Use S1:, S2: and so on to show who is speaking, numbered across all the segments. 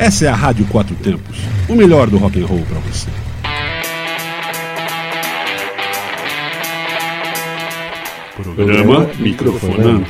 S1: Essa é a Rádio Quatro Tempos, o melhor do rock and roll para você. Programa Microfonando.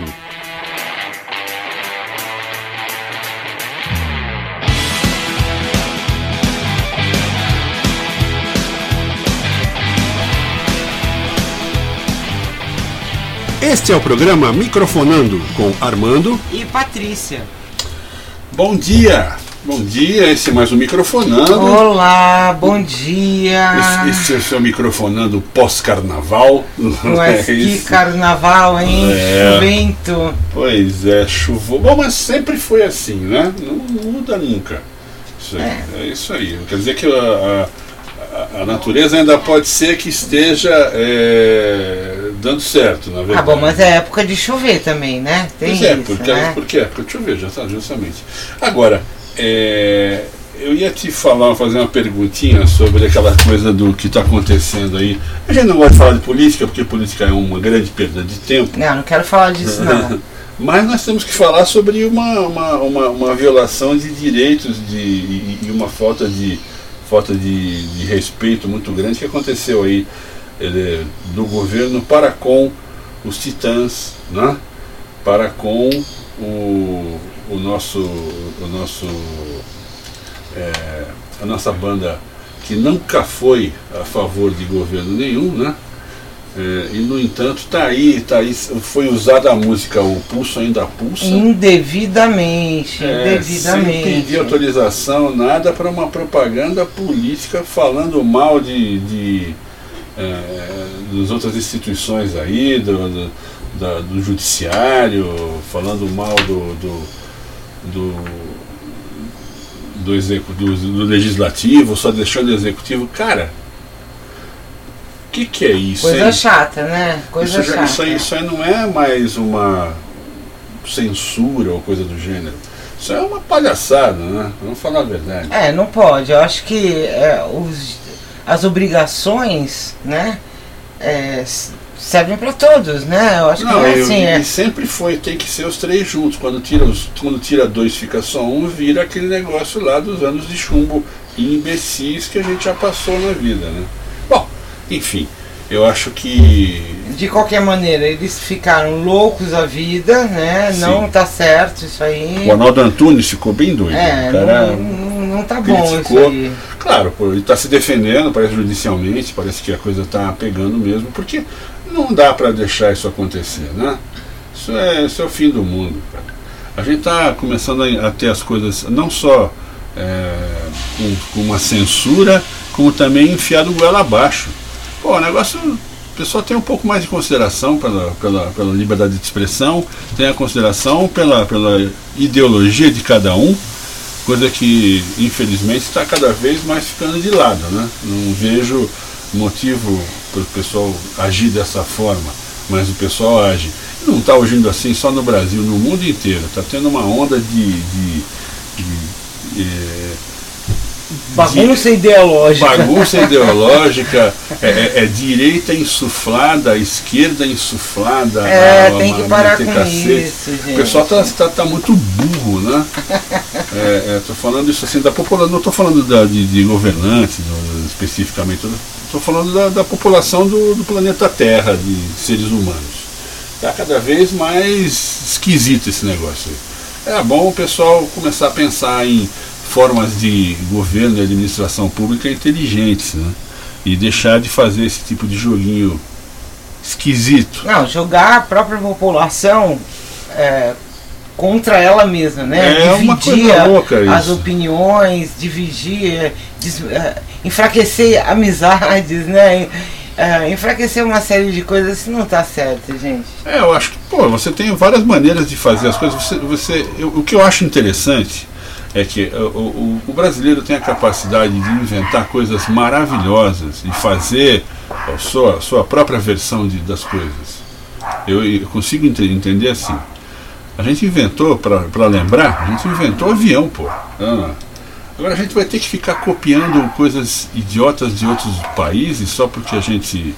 S1: Este é o programa Microfonando com Armando
S2: e Patrícia.
S1: Bom dia! Bom dia, esse é mais um Microfonando.
S2: Olá, bom dia!
S1: Esse é o seu Microfonando pós-carnaval.
S2: Mas que carnaval, hein? Chuvento.
S1: Pois é, chuvou. Bom, mas sempre foi assim, né? Não muda nunca. Isso aí, é isso aí. Quer dizer que a natureza ainda pode ser que esteja dando certo, na verdade.
S2: Ah, bom, mas é época de chover também, né? Tem
S1: pois é,
S2: isso,
S1: porque,
S2: né?
S1: Porque é época de chover, justamente. Agora, eu ia te fazer uma perguntinha sobre aquela coisa do que está acontecendo aí. A gente não gosta de falar de política, porque política é uma grande perda de tempo.
S2: Não quero falar disso, não.
S1: Mas nós temos que falar sobre uma violação de direitos e uma falta de respeito muito grande que aconteceu aí do governo para com os Titãs, né? Para com a nossa banda, que nunca foi a favor de governo nenhum, né? E no entanto está aí, foi usada a música O Pulso Ainda Pulsa
S2: indevidamente,
S1: sem pedir autorização, nada, para uma propaganda política falando mal das outras instituições aí, do judiciário, falando mal do legislativo, só deixando o executivo. Cara, o que é isso?
S2: Coisa chata, né? Coisa chata.
S1: Isso aí não é mais uma censura ou coisa do gênero. Isso é uma palhaçada, né? Vamos falar a verdade.
S2: Não pode. Eu acho que as obrigações, né? Servem para todos, né? Eu acho que não é assim.
S1: E sempre tem que ser os três juntos. Quando tira dois, fica só um, vira aquele negócio lá dos anos de chumbo e imbecis que a gente já passou na vida, né? Bom, enfim, eu acho que...
S2: De qualquer maneira, eles ficaram loucos a vida, né? Sim. Não tá certo isso aí.
S1: O Arnaldo Antunes ficou bem doido. Cara,
S2: não tá bom isso aí.
S1: Claro, ele está se defendendo, parece judicialmente, parece que a coisa está pegando mesmo, porque não dá para deixar isso acontecer, né? Isso é o fim do mundo, cara. A gente está começando a ter as coisas não só com uma censura, como também enfiado goela abaixo. Pô, o negócio... O pessoal tem um pouco mais de consideração pela liberdade de expressão, tem a consideração pela ideologia de cada um, coisa que infelizmente está cada vez mais ficando de lado, né? Não vejo motivo para o pessoal agir dessa forma, mas o pessoal age. Não está agindo assim só no Brasil, no mundo inteiro. Está tendo uma onda
S2: bagunça ideológica.
S1: Bagunça ideológica, direita insuflada, esquerda insuflada.
S2: Tem que parar com isso, gente.
S1: O pessoal tá muito burro, né? Tô falando isso assim da população, não estou falando de governantes especificamente, estou falando da população do planeta Terra, de seres humanos. Está cada vez mais esquisito esse negócio aí. É bom o pessoal começar a pensar em formas de governo e administração pública inteligentes, né? E deixar de fazer esse tipo de joguinho esquisito.
S2: Não, jogar a própria população contra ela mesma, né?
S1: Uma coisa louca isso.
S2: As opiniões, dividir, enfraquecer amizades, né? Enfraquecer uma série de coisas, isso não está certo, gente.
S1: Eu acho que, você tem várias maneiras de fazer as coisas. O que eu acho interessante é que o brasileiro tem a capacidade de inventar coisas maravilhosas e fazer a sua própria versão das coisas. Eu consigo entender assim. A gente inventou, para lembrar, a gente inventou o avião, pô. Agora a gente vai ter que ficar copiando coisas idiotas de outros países só porque a gente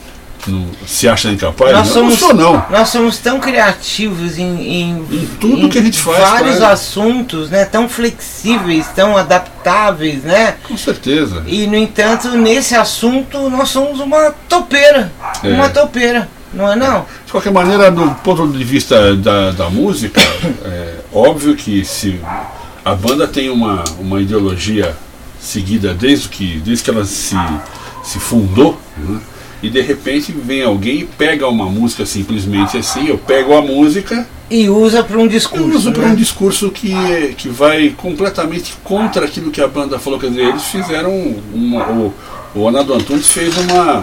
S1: se acha incapaz?
S2: Nós
S1: não sou, não.
S2: Nós somos tão criativos em
S1: tudo que a gente faz.
S2: Vários assuntos, né? Tão flexíveis, tão adaptáveis, né?
S1: Com certeza.
S2: E, no entanto, nesse assunto, nós somos uma topeira. Uma topeira, não é não?
S1: De qualquer maneira, do ponto de vista da música, é óbvio que se a banda tem uma ideologia seguida desde que ela se fundou, né? E de repente vem alguém e pega uma música simplesmente assim, eu pego a música
S2: e usa para um discurso.
S1: Usa para um discurso que vai completamente contra aquilo que a banda falou. Quer dizer, eles fizeram o Arnaldo Antunes fez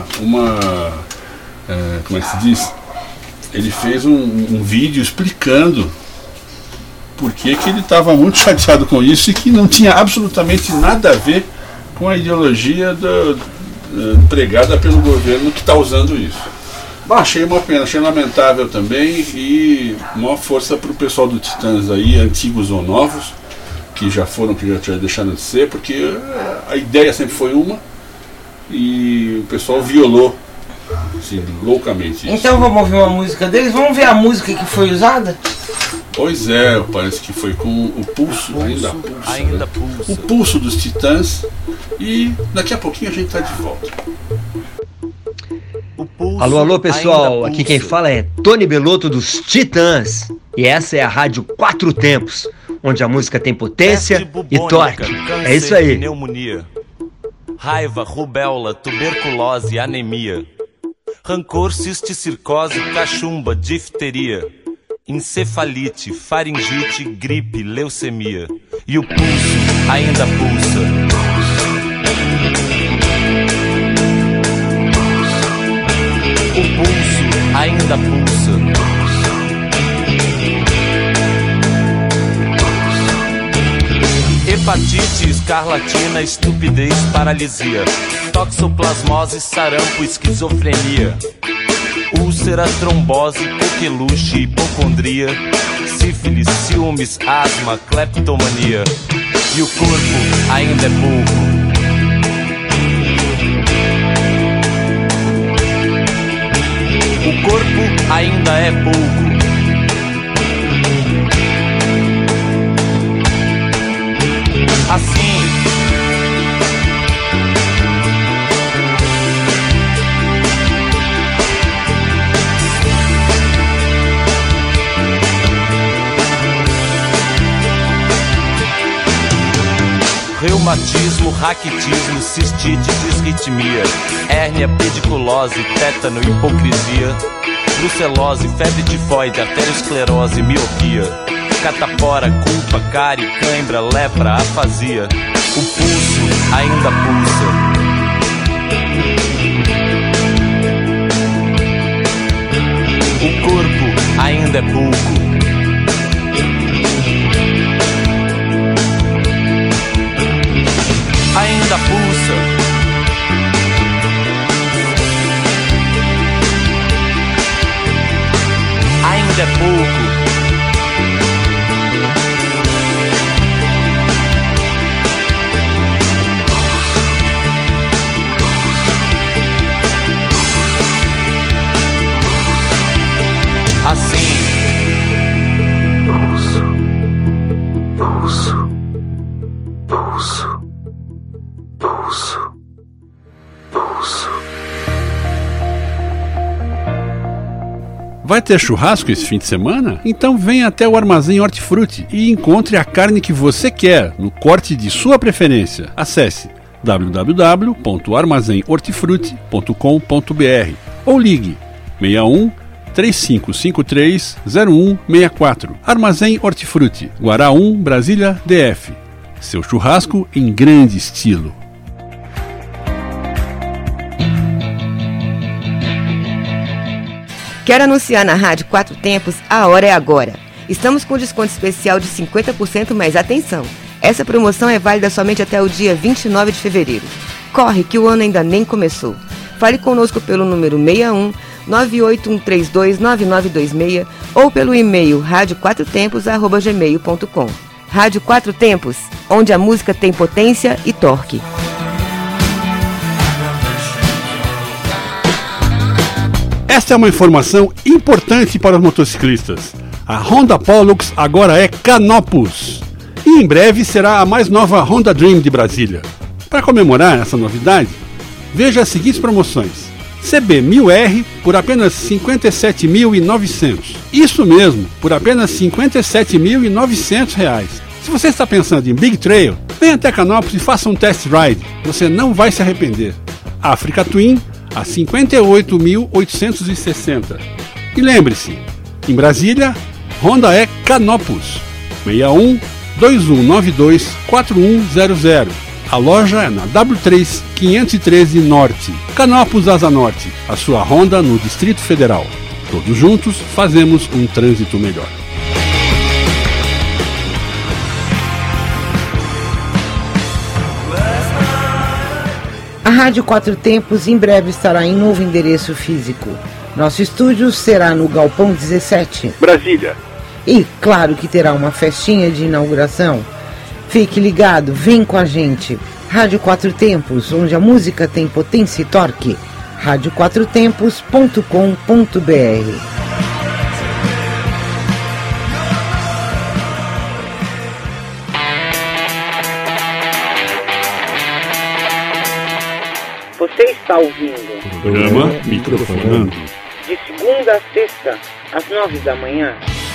S1: como é que se diz? Ele fez um vídeo explicando por que ele estava muito chateado com isso e que não tinha absolutamente nada a ver com a ideologia pregada pelo governo que está usando isso. Achei uma pena, achei lamentável também, e maior força para o pessoal do Titãs aí, antigos ou novos, que já deixaram de ser, porque a ideia sempre foi uma e o pessoal violou assim, loucamente isso.
S2: Então vamos ouvir uma música deles, vamos ver a música que foi usada?
S1: Pois é, parece que foi com o Pulso, ainda pulsa. O Pulso dos Titãs, e daqui a pouquinho a gente está de volta.
S3: Alô pessoal, aqui quem fala é Tony Belotto dos Titãs, e essa é a Rádio Quatro Tempos, onde a música tem potência e torque. É isso aí.
S4: Pneumonia, raiva, rubéola, tuberculose, anemia, rancor, cisticircose, cachumba, difteria, encefalite, faringite, gripe, leucemia. E o pulso ainda pulsa. O pulso ainda pulsa. Hepatite, escarlatina, estupidez, paralisia, toxoplasmose, sarampo, esquizofrenia, úlcera, trombose, coqueluche, hipocondria, sífilis, ciúmes, asma, cleptomania. E o corpo ainda é pouco. O corpo ainda é pouco. Assim, reumatismo, raquitismo, cistite, disritmia, hérnia, pediculose, tétano, hipocrisia, brucelose, febre tifoide, arteriosclerose, miopia, catapora, culpa, cárie, cãibra, lepra, afasia. O pulso ainda pulsa. O corpo ainda é pouco. Ainda pulsa. Ainda é pouco. Assim. Pulso. Pulso. Pulso. Pulso. Pulso.
S1: Vai ter churrasco esse fim de semana? Então venha até o Armazém Hortifruti e encontre a carne que você quer, no corte de sua preferência. Acesse www.armazenhortifruti.com.br ou ligue 61 3553 0164. Armazém Hortifruti, Guará 1, Brasília, DF. Seu churrasco em grande estilo.
S5: Quer anunciar na Rádio Quatro Tempos? A hora é agora. Estamos com desconto especial de 50%, mas atenção! Essa promoção é válida somente até o dia 29 de fevereiro. Corre que o ano ainda nem começou. Fale conosco pelo número 61 981329926 ou pelo e-mail radioquatrotempos@gmail.com. Rádio Quatro Tempos, onde a música tem potência e torque.
S1: Esta é uma informação importante para os motociclistas. A Honda Pollux agora é Canopus. E em breve será a mais nova Honda Dream de Brasília. Para comemorar essa novidade, veja as seguintes promoções. CB 1000R por apenas R$ 57.900. Isso mesmo, por apenas R$ 57.900. Se você está pensando em Big Trail, venha até Canopus e faça um test ride. Você não vai se arrepender. Africa Twin a 58.860. E lembre-se, em Brasília, Honda é Canopus. 61 2192 4100. A loja é na W3 513 Norte. Canopus Asa Norte, a sua Honda no Distrito Federal. Todos juntos fazemos um trânsito melhor.
S2: A Rádio Quatro Tempos em breve estará em novo endereço físico. Nosso estúdio será no Galpão 17,
S1: Brasília.
S2: E claro que terá uma festinha de inauguração. Fique ligado, vem com a gente. Rádio Quatro Tempos, onde a música tem potência e torque. radioquatrotempos.com.br. Você está ouvindo
S1: Programa Microfonando.
S2: de segunda a sexta, às 9 da manhã.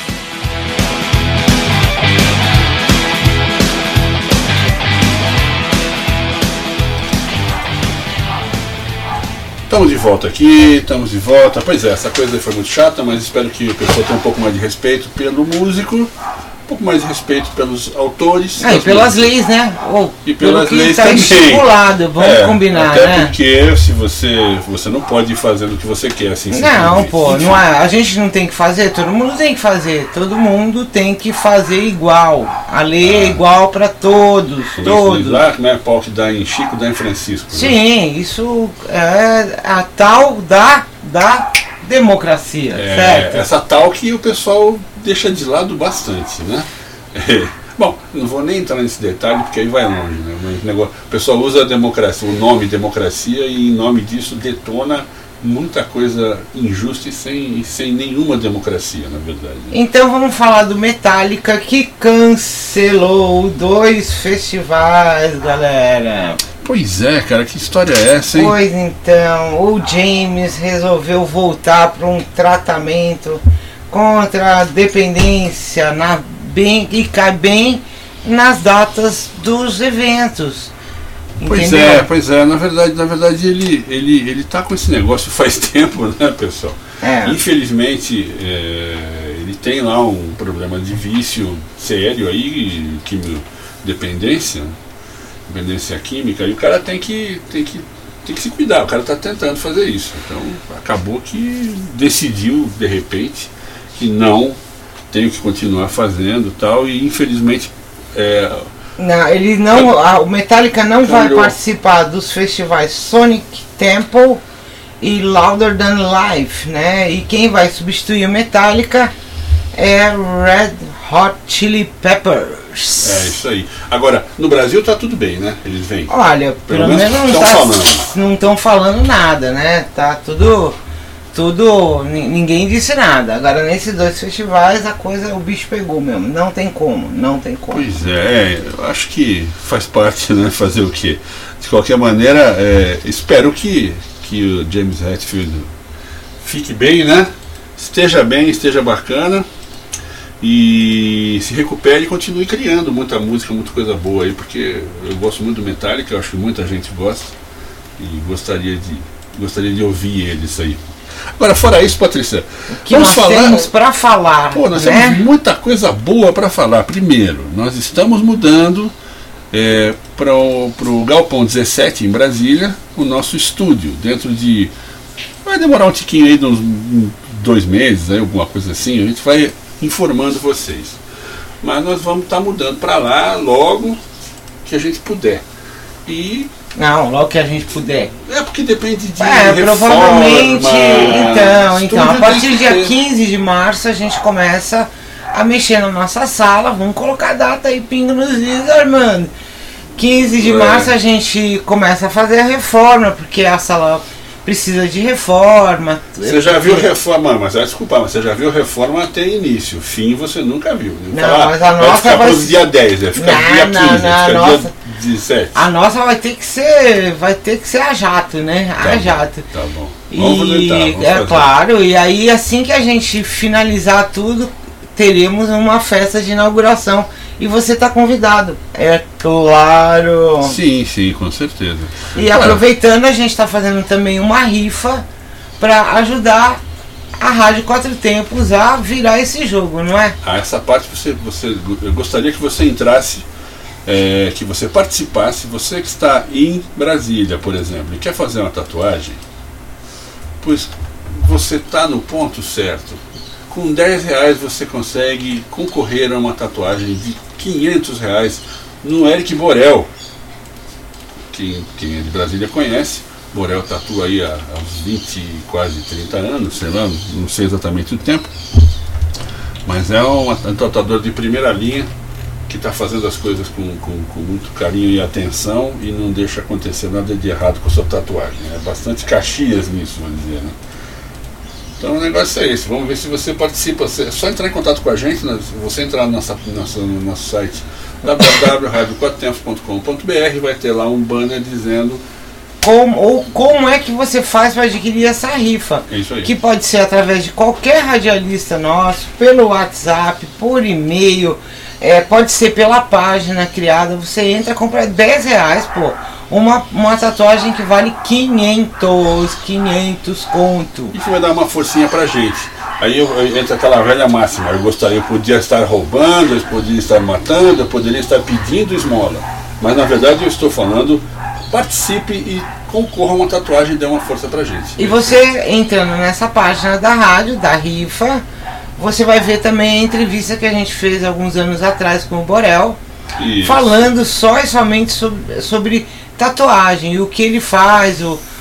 S1: Estamos de volta aqui, estamos de volta. Pois é, essa coisa aí foi muito chata, mas espero que a pessoa tenha um pouco mais de respeito pelo músico, um pouco mais de respeito pelos autores.
S2: E pelas leis, né? Ou
S1: e pelas
S2: pelo que
S1: leis
S2: tá
S1: também.
S2: estipulado, vamos combinar,
S1: até
S2: né?
S1: porque se você não pode ir fazendo o que você quer, assim.
S2: Não,
S1: simplesmente.
S2: pô, não é, a gente não tem que fazer, todo mundo tem que fazer, todo mundo tem que fazer igual. A lei é igual para todos, todos.
S1: Lá, como é pau que dá em Chico, dá em Francisco. Né?
S2: Sim, isso é a tal da democracia, certo?
S1: Essa tal que o pessoal deixa de lado bastante, né? Bom, não vou nem entrar nesse detalhe porque aí vai longe, né? O pessoal usa a democracia, o nome democracia, e em nome disso detona muita coisa injusta e sem nenhuma democracia, na verdade.
S2: Então vamos falar do Metallica, que cancelou 2 festivais, galera.
S1: Pois é, cara, que história é essa, hein?
S2: Pois então, o James resolveu voltar para um tratamento contra a dependência e cai bem nas datas dos eventos. Entendeu?
S1: Pois é, na verdade ele tá com esse negócio faz tempo, né, pessoal? Infelizmente ele tem lá um problema de vício sério aí, dependência química, e o cara tem que se cuidar, o cara tá tentando fazer isso. Então acabou que decidiu de repente que não tem que continuar fazendo tal, e infelizmente
S2: não, ele não, o Metallica não vai participar dos festivais Sonic Temple e Louder Than Life, né? E quem vai substituir o Metallica é Red Hot Chili Peppers.
S1: É isso aí. Agora, no Brasil tá tudo bem, né? Eles vêm.
S2: Olha, pelo menos não estão falando nada, né? Tá tudo, ninguém disse nada. Agora nesses 2 festivais o bicho pegou mesmo. Não tem como.
S1: Pois é, eu acho que faz parte, né? Fazer o quê? De qualquer maneira, espero que o James Hetfield fique bem, né? Esteja bem, esteja bacana e se recupere e continue criando muita música, muita coisa boa aí, porque eu gosto muito do Metallica, eu acho que muita gente gosta e gostaria de ouvir eles aí. Agora, fora isso, Patrícia,
S2: o que nós temos para falar?
S1: Pô, nós temos muita coisa boa para falar. Primeiro, nós estamos mudando para o Galpão 17 em Brasília, o nosso estúdio. Vai demorar um tiquinho aí, de uns 2 meses, aí, alguma coisa assim. A gente vai informando vocês. Mas nós vamos estar mudando para lá logo que a gente puder.
S2: Não, logo que a gente puder.
S1: Porque depende de
S2: provavelmente. Então, a partir do dia 15 de março a gente começa a mexer na nossa sala. Vamos colocar a data aí, pingo nos dias, Armando. 15 de março a gente começa a fazer a reforma, porque a sala precisa de reforma.
S1: Você já viu reforma, mas desculpa, mas você já viu reforma até início. Fim você nunca viu.
S2: Não, mas a nossa
S1: vai ficar
S2: vai
S1: pros dia 10, vai ficar dia 15, vai ficar dia 17.
S2: A nossa vai ter que ser a jato, né? A jato.
S1: Tá bom. Vamos
S2: fazer. Claro, e aí assim que a gente finalizar tudo, teremos uma festa de inauguração. E você está convidado, é claro.
S1: Sim, com certeza.
S2: E aproveitando, a gente está fazendo também uma rifa para ajudar a Rádio Quatro Tempos a virar esse jogo, não é?
S1: Essa parte eu gostaria que você entrasse, que você participasse. Você que está em Brasília, por exemplo, e quer fazer uma tatuagem, pois você está no ponto certo. Com R$10 você consegue concorrer a uma tatuagem de R$500 no Eric Borel. Quem é de Brasília conhece. Borel tatua aí há uns 20, quase 30 anos, sei lá, não sei exatamente o tempo. Mas é um tatuador de primeira linha que está fazendo as coisas com muito carinho e atenção e não deixa acontecer nada de errado com a sua tatuagem. É bastante Caxias nisso, vamos dizer, né? Então o negócio é esse, vamos ver se você participa. É só entrar em contato com a gente, você entrar no nosso site www.radioquatrotempos.com.br, vai ter lá um banner dizendo
S2: como é que você faz para adquirir essa rifa.
S1: É isso aí.
S2: Que pode ser através de qualquer radialista nosso, pelo WhatsApp, por e-mail, pode ser pela página criada. Você entra, compra R$10, pô. Uma tatuagem que vale 500 conto.
S1: Isso vai dar uma forcinha pra gente. Aí entra aquela velha máxima: eu podia estar roubando, eu podia estar matando, eu poderia estar pedindo esmola. Mas na verdade eu estou falando, participe e concorra a uma tatuagem e dê uma força pra gente.
S2: E você entrando nessa página da rádio, da rifa, você vai ver também a entrevista que a gente fez alguns anos atrás com o Borel. Isso. Falando só e somente sobre tatuagem e o que ele faz,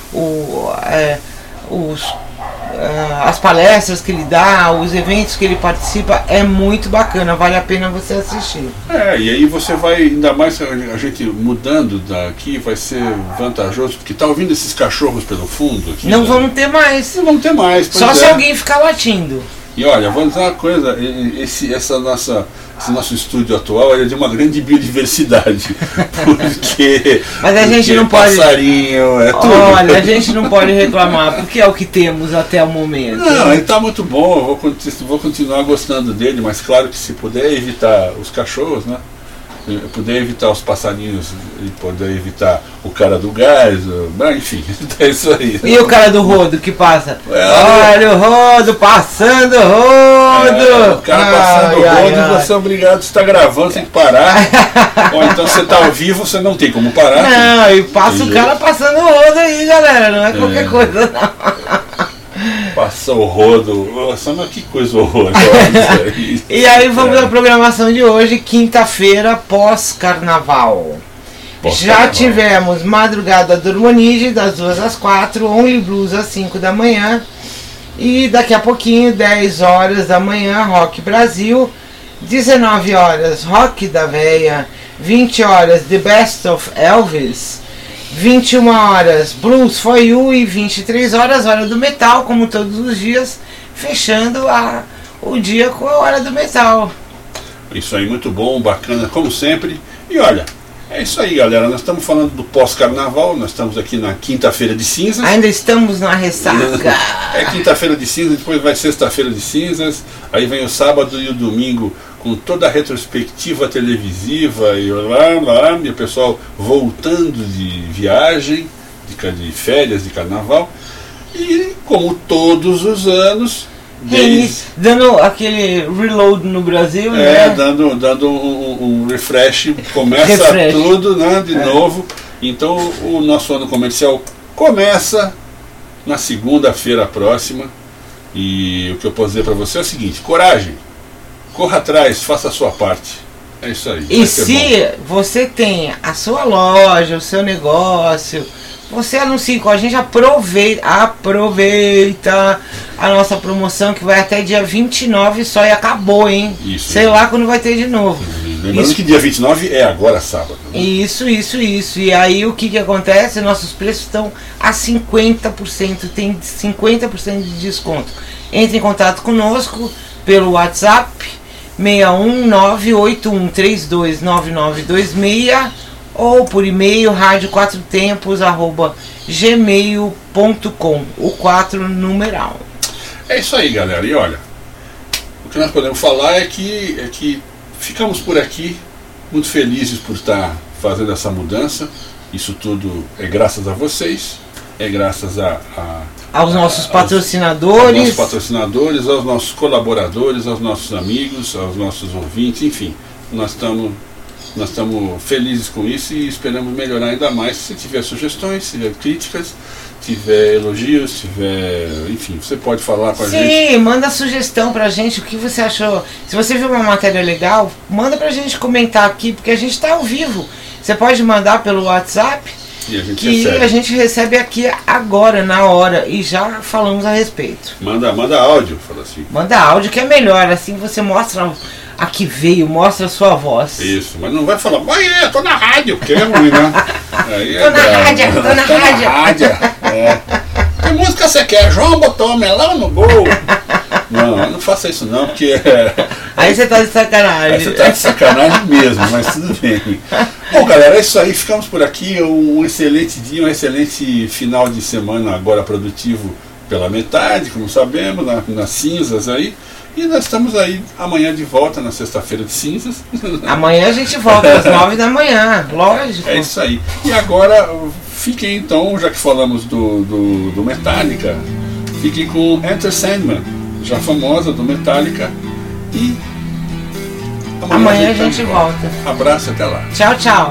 S2: as palestras que ele dá, os eventos que ele participa. É muito bacana, vale a pena você assistir.
S1: E aí você vai, ainda mais a gente mudando daqui, vai ser vantajoso, porque tá ouvindo esses cachorros pelo fundo aqui.
S2: Não vamos ter mais.
S1: Não vamos ter mais.
S2: Só se alguém ficar latindo.
S1: E olha, vou dizer uma coisa, esse nosso estúdio atual é de uma grande biodiversidade, porque
S2: mas a gente não pode,
S1: passarinho, tudo.
S2: Olha, a gente não pode reclamar, porque é o que temos até o momento.
S1: Não, ele está muito bom, eu vou continuar gostando dele, mas claro que se puder evitar os cachorros, né? Poder evitar os passarinhos e poder evitar o cara do gás, enfim, é isso aí.
S2: E o cara do rodo que passa? Olha o rodo, passando o rodo!
S1: O cara passando o rodo e você é obrigado a estar gravando, tem que parar. Ou então você está ao vivo, você não tem como parar.
S2: Não, e passa o cara passando o rodo aí, galera, não é qualquer coisa não.
S1: Passa o rodo, nossa, mas que coisa horrorosa.
S2: E aí vamos à programação de hoje, quinta-feira, pós-carnaval. Já tivemos Madrugada do Harmonige, das 2 às 4, Only Blues às 5 da manhã. E daqui a pouquinho, 10 horas da manhã, Rock Brasil. 19 horas, Rock da Véia. 20 horas, The Best of Elvis. 21 horas, Blues for You, e 23 horas, Hora do Metal, como todos os dias, fechando o dia com a Hora do Metal.
S1: Isso aí, muito bom, bacana, como sempre. E olha, é isso aí, galera, nós estamos falando do pós-carnaval, nós estamos aqui na quinta-feira de cinzas.
S2: Ainda estamos na ressaca.
S1: É quinta-feira de cinzas, depois vai sexta-feira de cinzas, aí vem o sábado e o domingo com toda a retrospectiva televisiva e lá, e o pessoal voltando de viagem, de férias, de carnaval. E como todos os anos,
S2: dando aquele reload no Brasil, né?
S1: dando um refresh, começa tudo, né, de novo. Então o nosso ano comercial começa na segunda-feira próxima. E o que eu posso dizer para você é o seguinte: coragem, corra atrás, faça a sua parte. É isso aí.
S2: E se você tem a sua loja, o seu negócio, você anuncia com a gente, aproveita a nossa promoção, que vai até dia 29 só, e acabou, hein?
S1: Isso,
S2: sei lá quando vai ter de novo.
S1: Lembrando que dia 29 é agora sábado. Né?
S2: Isso. E aí o que acontece? Nossos preços estão a 50%, tem 50% de desconto. Entre em contato conosco pelo WhatsApp 61981329926 ou por e-mail radio4tempos@gmail.com, o 4 numeral.
S1: É isso aí, galera. E olha, o que nós podemos falar é que ficamos por aqui, muito felizes por estar fazendo essa mudança. Isso tudo é graças a vocês, é graças
S2: aos nossos patrocinadores,
S1: aos nossos colaboradores, aos nossos amigos, aos nossos ouvintes, enfim, nós estamos felizes com isso e esperamos melhorar ainda mais. Se tiver sugestões, se tiver críticas, tiver elogios, enfim, você pode falar com a gente.
S2: Sim, manda sugestão pra gente, o que você achou. Se você viu uma matéria legal, manda pra gente comentar aqui, porque a gente tá ao vivo. Você pode mandar pelo WhatsApp,
S1: e
S2: a gente recebe aqui agora, na hora, e já falamos a respeito.
S1: Manda áudio, fala assim.
S2: Manda áudio que é melhor, assim você mostra a que veio, mostra a sua voz.
S1: Isso, mas não vai falar, eu tô na rádio, porque é ruim, né? Aí
S2: tô na rádio.
S1: É. Que música você quer? João botou melão no gol. Não faça isso não, porque...
S2: Aí você tá de sacanagem.
S1: Aí você tá de sacanagem mesmo, mas tudo bem. Bom, galera, é isso aí. Ficamos por aqui. Um excelente dia, um excelente final de semana agora produtivo pela metade, como sabemos, nas cinzas aí. E nós estamos aí amanhã de volta, na sexta-feira de cinzas.
S2: Amanhã a gente volta às 9 da manhã, lógico.
S1: É isso aí. E agora, fiquem então, já que falamos do Metallica, fiquem com Enter Sandman, já famosa do Metallica. E
S2: amanhã a gente volta.
S1: Abraço, até lá.
S2: Tchau, tchau.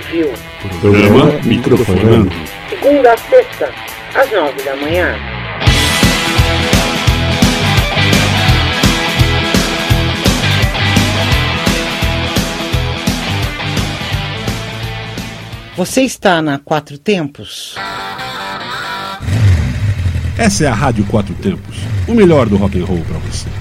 S2: Fio.
S1: Programa Microfonando.
S2: Segunda a sexta, às 9 da manhã. Você está na Quatro Tempos?
S1: Essa é a Rádio Quatro Tempos, o melhor do rock and roll para você.